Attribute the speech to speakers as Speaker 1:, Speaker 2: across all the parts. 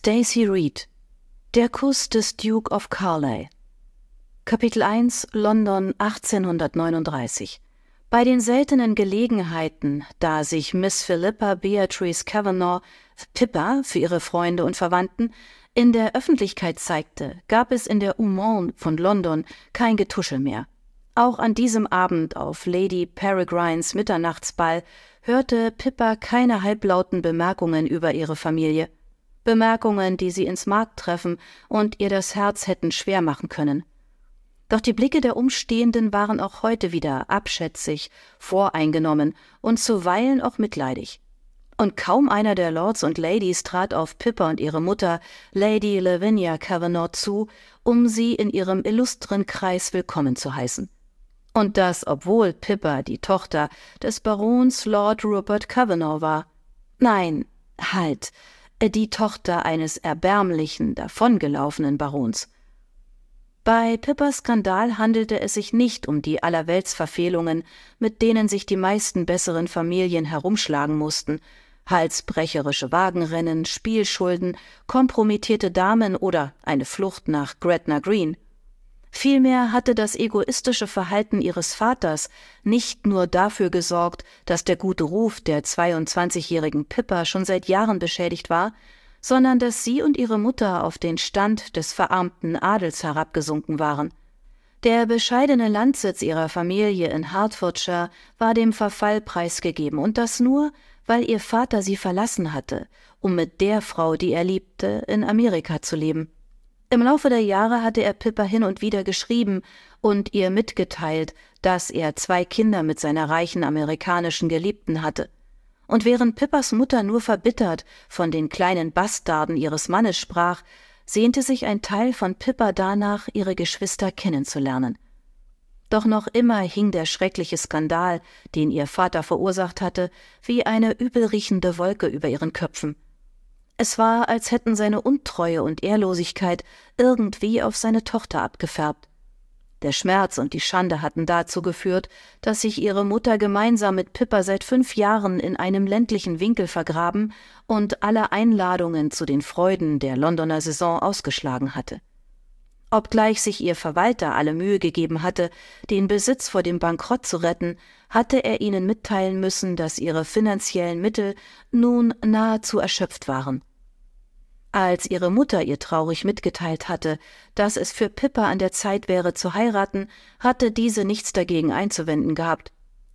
Speaker 1: Stacy Reed. Der Kuss des Duke of Carlisle. Kapitel 1, London 1839. Bei den seltenen Gelegenheiten, da sich Miss Philippa Beatrice Kavanagh, Pippa für ihre Freunde und Verwandten, in der Öffentlichkeit zeigte, gab es in der Umont von London kein Getuschel mehr. Auch an diesem Abend auf Lady Peregrines Mitternachtsball hörte Pippa keine halblauten Bemerkungen über ihre Familie. Bemerkungen, die sie ins Mark treffen und ihr das Herz hätten schwer machen können. Doch die Blicke der Umstehenden waren auch heute wieder abschätzig, voreingenommen und zuweilen auch mitleidig. Und kaum einer der Lords und Ladies trat auf Pippa und ihre Mutter, Lady Lavinia Kavanagh, zu, um sie in ihrem illustren Kreis willkommen zu heißen. Und das, obwohl Pippa die Tochter des Barons Lord Rupert Kavanagh war. Nein, halt, die Tochter eines erbärmlichen, davongelaufenen Barons. Bei Pippas Skandal handelte es sich nicht um die Allerweltsverfehlungen, mit denen sich die meisten besseren Familien herumschlagen mussten, halsbrecherische Wagenrennen, Spielschulden, kompromittierte Damen oder eine Flucht nach Gretna Green. Vielmehr hatte das egoistische Verhalten ihres Vaters nicht nur dafür gesorgt, dass der gute Ruf der 22-jährigen Pippa schon seit Jahren beschädigt war, sondern dass sie und ihre Mutter auf den Stand des verarmten Adels herabgesunken waren. Der bescheidene Landsitz ihrer Familie in Hertfordshire war dem Verfall preisgegeben, und das nur, weil ihr Vater sie verlassen hatte, um mit der Frau, die er liebte, in Amerika zu leben. Im Laufe der Jahre hatte er Pippa hin und wieder geschrieben und ihr mitgeteilt, dass er 2 Kinder mit seiner reichen amerikanischen Geliebten hatte. Und während Pippas Mutter nur verbittert von den kleinen Bastarden ihres Mannes sprach, sehnte sich ein Teil von Pippa danach, ihre Geschwister kennenzulernen. Doch noch immer hing der schreckliche Skandal, den ihr Vater verursacht hatte, wie eine übelriechende Wolke über ihren Köpfen. Es war, als hätten seine Untreue und Ehrlosigkeit irgendwie auf seine Tochter abgefärbt. Der Schmerz und die Schande hatten dazu geführt, dass sich ihre Mutter gemeinsam mit Pippa seit 5 Jahren in einem ländlichen Winkel vergraben und alle Einladungen zu den Freuden der Londoner Saison ausgeschlagen hatte. Obgleich sich ihr Verwalter alle Mühe gegeben hatte, den Besitz vor dem Bankrott zu retten, hatte er ihnen mitteilen müssen, dass ihre finanziellen Mittel nun nahezu erschöpft waren. Als ihre Mutter ihr traurig mitgeteilt hatte, dass es für Pippa an der Zeit wäre zu heiraten, hatte diese nichts dagegen einzuwenden gehabt.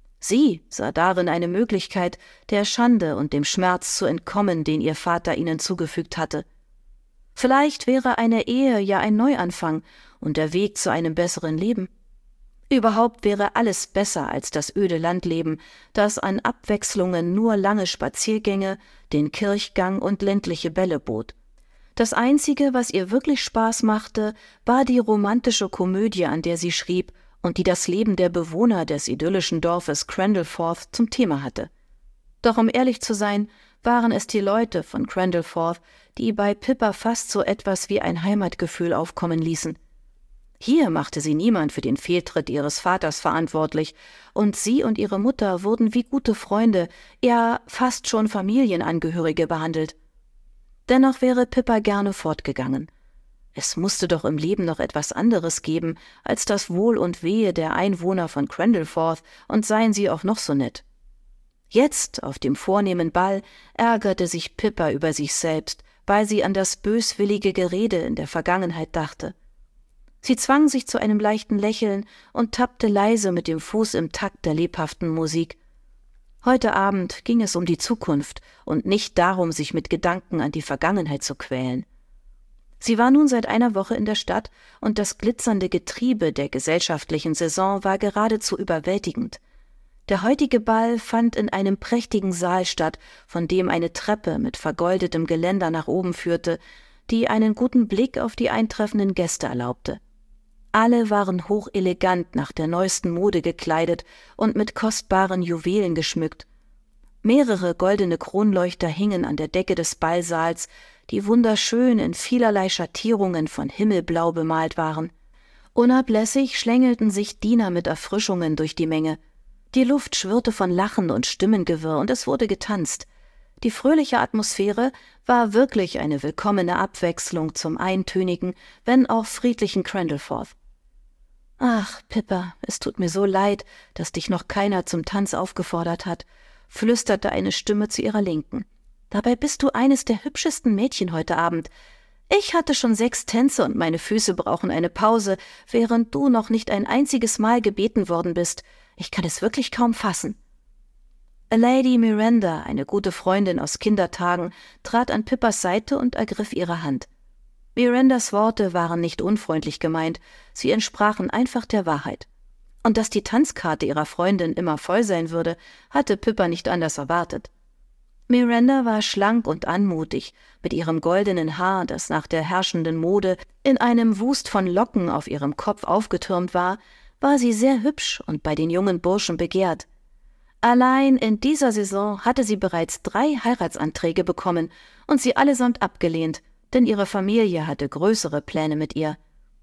Speaker 1: Sie sah darin eine Möglichkeit, der Schande und dem Schmerz zu entkommen, den ihr Vater ihnen zugefügt hatte. Vielleicht wäre eine Ehe ja ein Neuanfang und der Weg zu einem besseren Leben. Überhaupt wäre alles besser als das öde Landleben, das an Abwechslungen nur lange Spaziergänge, den Kirchgang und ländliche Bälle bot. Das Einzige, was ihr wirklich Spaß machte, war die romantische Komödie, an der sie schrieb und die das Leben der Bewohner des idyllischen Dorfes Crandallforth zum Thema hatte. Doch um ehrlich zu sein, waren es die Leute von Crandallforth, die bei Pippa fast so etwas wie ein Heimatgefühl aufkommen ließen. Hier machte sie niemand für den Fehltritt ihres Vaters verantwortlich, und sie und ihre Mutter wurden wie gute Freunde, ja fast schon Familienangehörige behandelt. Dennoch wäre Pippa gerne fortgegangen. Es musste doch im Leben noch etwas anderes geben als das Wohl und Wehe der Einwohner von Crandallforth, und seien sie auch noch so nett. Jetzt, auf dem vornehmen Ball, ärgerte sich Pippa über sich selbst, weil sie an das böswillige Gerede in der Vergangenheit dachte. Sie zwang sich zu einem leichten Lächeln und tappte leise mit dem Fuß im Takt der lebhaften Musik. Heute Abend ging es um die Zukunft und nicht darum, sich mit Gedanken an die Vergangenheit zu quälen. Sie war nun seit einer Woche in der Stadt, und das glitzernde Getriebe der gesellschaftlichen Saison war geradezu überwältigend. Der heutige Ball fand in einem prächtigen Saal statt, von dem eine Treppe mit vergoldetem Geländer nach oben führte, die einen guten Blick auf die eintreffenden Gäste erlaubte. Alle waren hochelegant nach der neuesten Mode gekleidet und mit kostbaren Juwelen geschmückt. Mehrere goldene Kronleuchter hingen an der Decke des Ballsaals, die wunderschön in vielerlei Schattierungen von Himmelblau bemalt waren. Unablässig schlängelten sich Diener mit Erfrischungen durch die Menge. Die Luft schwirrte von Lachen und Stimmengewirr, und es wurde getanzt. Die fröhliche Atmosphäre war wirklich eine willkommene Abwechslung zum eintönigen, wenn auch friedlichen Candleforth. »Ach, Pippa, es tut mir so leid, dass dich noch keiner zum Tanz aufgefordert hat«, flüsterte eine Stimme zu ihrer Linken. »Dabei bist du eines der hübschesten Mädchen heute Abend. Ich hatte schon 6 Tänze und meine Füße brauchen eine Pause, während du noch nicht ein einziges Mal gebeten worden bist. Ich kann es wirklich kaum fassen.« Lady Miranda, eine gute Freundin aus Kindertagen, trat an Pippas Seite und ergriff ihre Hand. Mirandas Worte waren nicht unfreundlich gemeint, sie entsprachen einfach der Wahrheit. Und dass die Tanzkarte ihrer Freundin immer voll sein würde, hatte Pippa nicht anders erwartet. Miranda war schlank und anmutig, mit ihrem goldenen Haar, das nach der herrschenden Mode in einem Wust von Locken auf ihrem Kopf aufgetürmt war sie sehr hübsch und bei den jungen Burschen begehrt. Allein in dieser Saison hatte sie bereits 3 Heiratsanträge bekommen und sie allesamt abgelehnt, denn ihre Familie hatte größere Pläne mit ihr.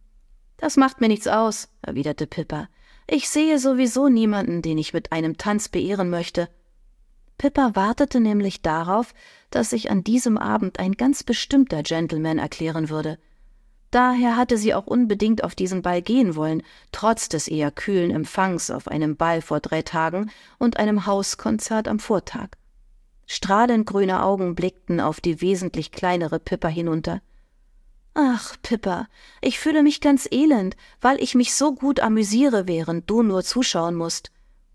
Speaker 1: »Das macht mir nichts aus«, erwiderte Pippa. »Ich sehe sowieso niemanden, den ich mit einem Tanz beehren möchte.« Pippa wartete nämlich darauf, dass sich an diesem Abend ein ganz bestimmter Gentleman erklären würde. Daher hatte sie auch unbedingt auf diesen Ball gehen wollen, trotz des eher kühlen Empfangs auf einem Ball vor 3 Tagen und einem Hauskonzert am Vortag. Strahlend grüne Augen blickten auf die wesentlich kleinere Pippa hinunter. »Ach, Pippa, ich fühle mich ganz elend, weil ich mich so gut amüsiere, während du nur zuschauen musst.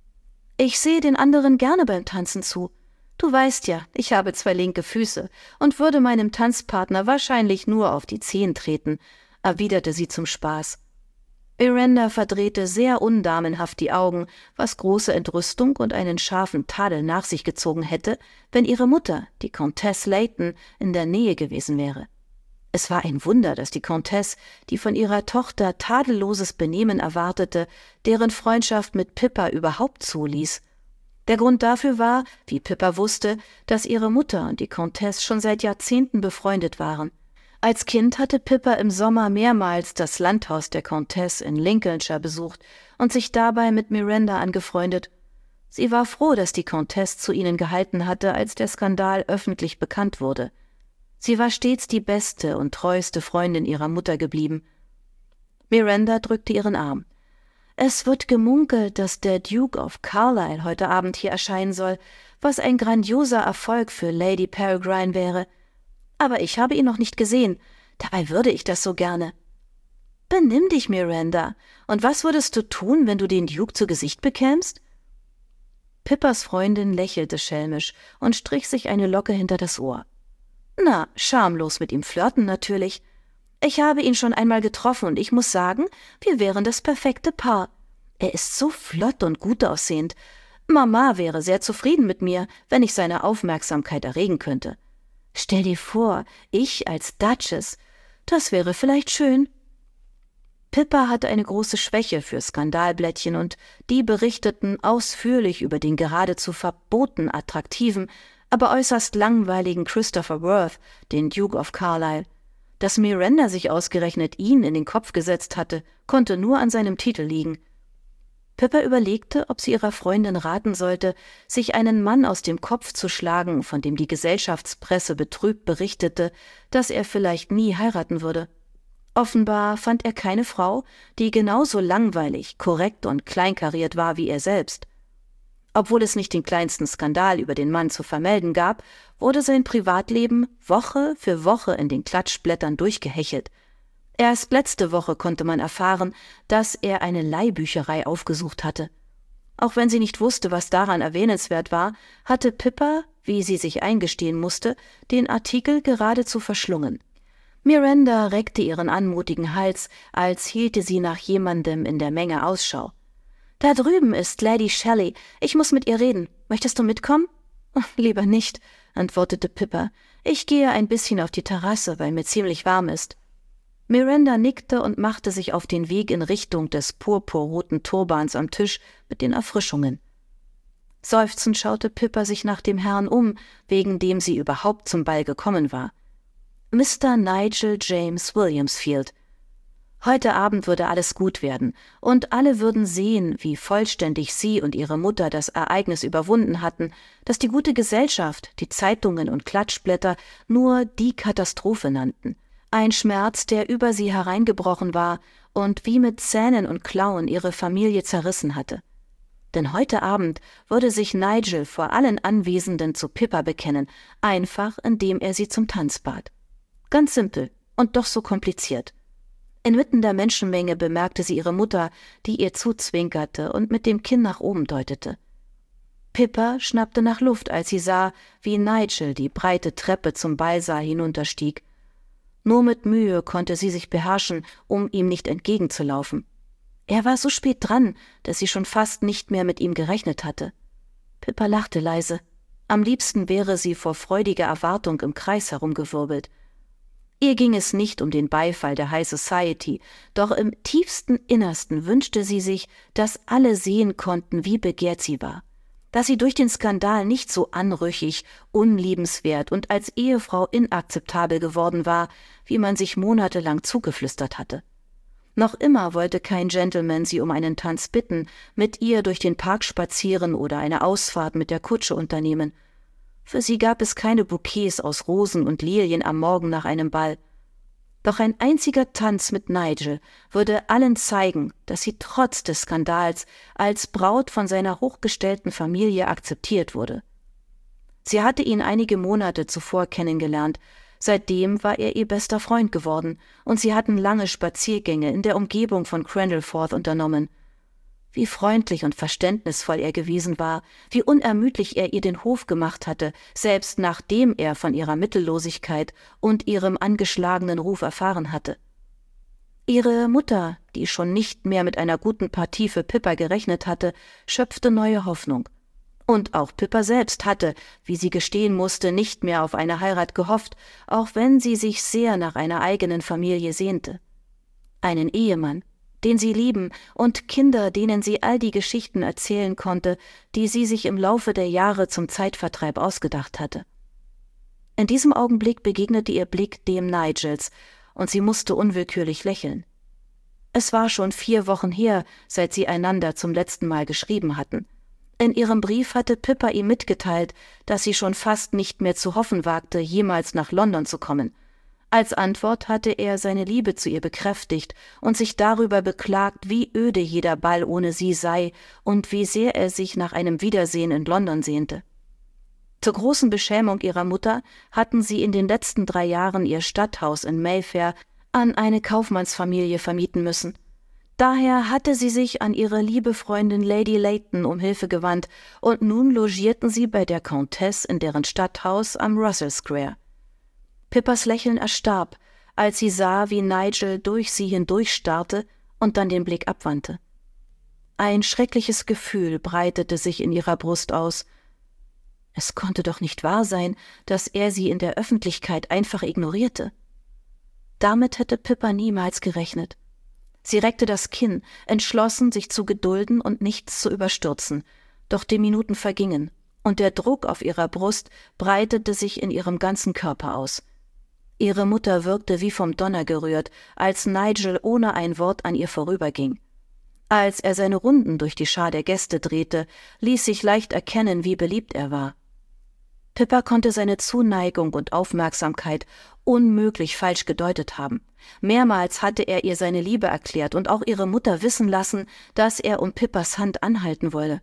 Speaker 1: Ich sehe den anderen gerne beim Tanzen zu. Du weißt ja, ich habe 2 linke Füße und würde meinem Tanzpartner wahrscheinlich nur auf die Zehen treten«, erwiderte sie zum Spaß. Miranda verdrehte sehr undamenhaft die Augen, was große Entrüstung und einen scharfen Tadel nach sich gezogen hätte, wenn ihre Mutter, die Comtesse Layton, in der Nähe gewesen wäre. Es war ein Wunder, dass die Comtesse, die von ihrer Tochter tadelloses Benehmen erwartete, deren Freundschaft mit Pippa überhaupt zuließ. Der Grund dafür war, wie Pippa wusste, dass ihre Mutter und die Comtesse schon seit Jahrzehnten befreundet waren. Als Kind hatte Pippa im Sommer mehrmals das Landhaus der Comtesse in Lincolnshire besucht und sich dabei mit Miranda angefreundet. Sie war froh, dass die Comtesse zu ihnen gehalten hatte, als der Skandal öffentlich bekannt wurde. Sie war stets die beste und treueste Freundin ihrer Mutter geblieben. Miranda drückte ihren Arm. »Es wird gemunkelt, dass der Duke of Carlisle heute Abend hier erscheinen soll, was ein grandioser Erfolg für Lady Peregrine wäre. Aber ich habe ihn noch nicht gesehen, dabei würde ich das so gerne.« »Benimm dich, Miranda. Und was würdest du tun, wenn du den Duke zu Gesicht bekämst?« Pippas Freundin lächelte schelmisch und strich sich eine Locke hinter das Ohr. »Na, schamlos mit ihm flirten natürlich. Ich habe ihn schon einmal getroffen und ich muss sagen, wir wären das perfekte Paar. Er ist so flott und gut aussehend. Mama wäre sehr zufrieden mit mir, wenn ich seine Aufmerksamkeit erregen könnte. Stell dir vor, ich als Duchess, das wäre vielleicht schön.« Pippa hatte eine große Schwäche für Skandalblättchen und die berichteten ausführlich über den geradezu verboten attraktiven, aber äußerst langweiligen Christopher Worth, den Duke of Carlisle. Dass Miranda sich ausgerechnet ihn in den Kopf gesetzt hatte, konnte nur an seinem Titel liegen. Pippa überlegte, ob sie ihrer Freundin raten sollte, sich einen Mann aus dem Kopf zu schlagen, von dem die Gesellschaftspresse betrübt berichtete, dass er vielleicht nie heiraten würde. Offenbar fand er keine Frau, die genauso langweilig, korrekt und kleinkariert war wie er selbst. Obwohl es nicht den kleinsten Skandal über den Mann zu vermelden gab, wurde sein Privatleben Woche für Woche in den Klatschblättern durchgehechelt. Erst letzte Woche konnte man erfahren, dass er eine Leihbücherei aufgesucht hatte. Auch wenn sie nicht wusste, was daran erwähnenswert war, hatte Pippa, wie sie sich eingestehen musste, den Artikel geradezu verschlungen. Miranda reckte ihren anmutigen Hals, als hielte sie nach jemandem in der Menge Ausschau. »Da drüben ist Lady Shelley. Ich muss mit ihr reden. Möchtest du mitkommen?« »Lieber nicht«, antwortete Pippa. »Ich gehe ein bisschen auf die Terrasse, weil mir ziemlich warm ist.« Miranda nickte und machte sich auf den Weg in Richtung des purpurroten Turbans am Tisch mit den Erfrischungen. Seufzend schaute Pippa sich nach dem Herrn um, wegen dem sie überhaupt zum Ball gekommen war. Mr. Nigel James Williamsfield. Heute Abend würde alles gut werden, und alle würden sehen, wie vollständig sie und ihre Mutter das Ereignis überwunden hatten, das die gute Gesellschaft, die Zeitungen und Klatschblätter nur die Katastrophe nannten. Ein Schmerz, der über sie hereingebrochen war und wie mit Zähnen und Klauen ihre Familie zerrissen hatte. Denn heute Abend würde sich Nigel vor allen Anwesenden zu Pippa bekennen, einfach indem er sie zum Tanz bat. Ganz simpel und doch so kompliziert. Inmitten der Menschenmenge bemerkte sie ihre Mutter, die ihr zuzwinkerte und mit dem Kinn nach oben deutete. Pippa schnappte nach Luft, als sie sah, wie Nigel die breite Treppe zum Ballsaal hinunterstieg. Nur mit Mühe konnte sie sich beherrschen, um ihm nicht entgegenzulaufen. Er war so spät dran, dass sie schon fast nicht mehr mit ihm gerechnet hatte. Pippa lachte leise. Am liebsten wäre sie vor freudiger Erwartung im Kreis herumgewirbelt. Ihr ging es nicht um den Beifall der High Society, doch im tiefsten Innersten wünschte sie sich, dass alle sehen konnten, wie begehrt sie war, dass sie durch den Skandal nicht so anrüchig, unliebenswert und als Ehefrau inakzeptabel geworden war, wie man sich monatelang zugeflüstert hatte. Noch immer wollte kein Gentleman sie um einen Tanz bitten, mit ihr durch den Park spazieren oder eine Ausfahrt mit der Kutsche unternehmen. Für sie gab es keine Bouquets aus Rosen und Lilien am Morgen nach einem Ball. Doch ein einziger Tanz mit Nigel würde allen zeigen, dass sie trotz des Skandals als Braut von seiner hochgestellten Familie akzeptiert wurde. Sie hatte ihn einige Monate zuvor kennengelernt, seitdem war er ihr bester Freund geworden, und sie hatten lange Spaziergänge in der Umgebung von Crandallforth unternommen. Wie freundlich und verständnisvoll er gewesen war, wie unermüdlich er ihr den Hof gemacht hatte, selbst nachdem er von ihrer Mittellosigkeit und ihrem angeschlagenen Ruf erfahren hatte. Ihre Mutter, die schon nicht mehr mit einer guten Partie für Pippa gerechnet hatte, schöpfte neue Hoffnung. Und auch Pippa selbst hatte, wie sie gestehen musste, nicht mehr auf eine Heirat gehofft, auch wenn sie sich sehr nach einer eigenen Familie sehnte. Einen Ehemann, den sie lieben, und Kinder, denen sie all die Geschichten erzählen konnte, die sie sich im Laufe der Jahre zum Zeitvertreib ausgedacht hatte. In diesem Augenblick begegnete ihr Blick dem Nigels, und sie musste unwillkürlich lächeln. Es war schon 4 Wochen her, seit sie einander zum letzten Mal geschrieben hatten. In ihrem Brief hatte Pippa ihm mitgeteilt, dass sie schon fast nicht mehr zu hoffen wagte, jemals nach London zu kommen. Als Antwort hatte er seine Liebe zu ihr bekräftigt und sich darüber beklagt, wie öde jeder Ball ohne sie sei und wie sehr er sich nach einem Wiedersehen in London sehnte. Zur großen Beschämung ihrer Mutter hatten sie in den letzten 3 Jahren ihr Stadthaus in Mayfair an eine Kaufmannsfamilie vermieten müssen. Daher hatte sie sich an ihre liebe Freundin Lady Leighton um Hilfe gewandt, und nun logierten sie bei der Countess in deren Stadthaus am Russell Square. Pippas Lächeln erstarb, als sie sah, wie Nigel durch sie hindurchstarrte und dann den Blick abwandte. Ein schreckliches Gefühl breitete sich in ihrer Brust aus. Es konnte doch nicht wahr sein, dass er sie in der Öffentlichkeit einfach ignorierte. Damit hätte Pippa niemals gerechnet. Sie reckte das Kinn, entschlossen, sich zu gedulden und nichts zu überstürzen. Doch die Minuten vergingen, und der Druck auf ihrer Brust breitete sich in ihrem ganzen Körper aus. Ihre Mutter wirkte wie vom Donner gerührt, als Nigel ohne ein Wort an ihr vorüberging. Als er seine Runden durch die Schar der Gäste drehte, ließ sich leicht erkennen, wie beliebt er war. Pippa konnte seine Zuneigung und Aufmerksamkeit unmöglich falsch gedeutet haben. Mehrmals hatte er ihr seine Liebe erklärt und auch ihre Mutter wissen lassen, dass er um Pippas Hand anhalten wolle.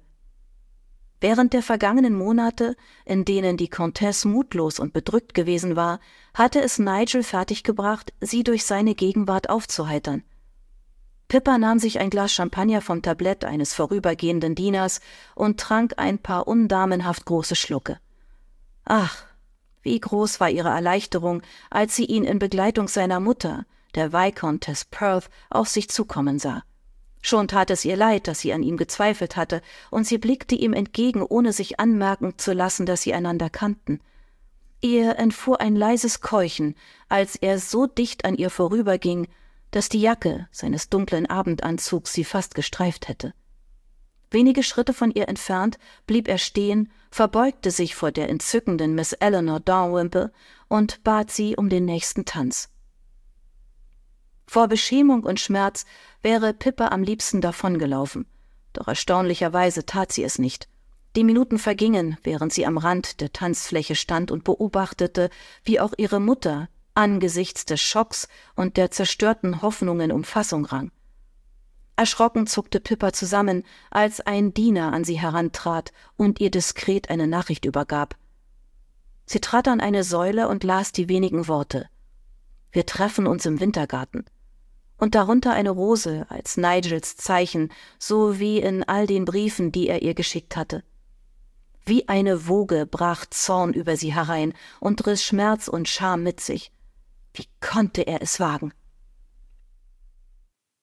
Speaker 1: Während der vergangenen Monate, in denen die Countess mutlos und bedrückt gewesen war, hatte es Nigel fertiggebracht, sie durch seine Gegenwart aufzuheitern. Pippa nahm sich ein Glas Champagner vom Tablett eines vorübergehenden Dieners und trank ein paar undamenhaft große Schlucke. Ach, wie groß war ihre Erleichterung, als sie ihn in Begleitung seiner Mutter, der Viscountess Perth, auf sich zukommen sah. Schon tat es ihr leid, dass sie an ihm gezweifelt hatte, und sie blickte ihm entgegen, ohne sich anmerken zu lassen, dass sie einander kannten. Ihr entfuhr ein leises Keuchen, als er so dicht an ihr vorüberging, dass die Jacke seines dunklen Abendanzugs sie fast gestreift hätte. Wenige Schritte von ihr entfernt blieb er stehen, verbeugte sich vor der entzückenden Miss Eleanor Dalrymple und bat sie um den nächsten Tanz. Vor Beschämung und Schmerz wäre Pippa am liebsten davongelaufen. Doch erstaunlicherweise tat sie es nicht. Die Minuten vergingen, während sie am Rand der Tanzfläche stand und beobachtete, wie auch ihre Mutter angesichts des Schocks und der zerstörten Hoffnungen um Fassung rang. Erschrocken zuckte Pippa zusammen, als ein Diener an sie herantrat und ihr diskret eine Nachricht übergab. Sie trat an eine Säule und las die wenigen Worte: »Wir treffen uns im Wintergarten.« Und darunter eine Rose als Nigels Zeichen, so wie in all den Briefen, die er ihr geschickt hatte. Wie eine Woge brach Zorn über sie herein und riss Schmerz und Scham mit sich. Wie konnte er es wagen?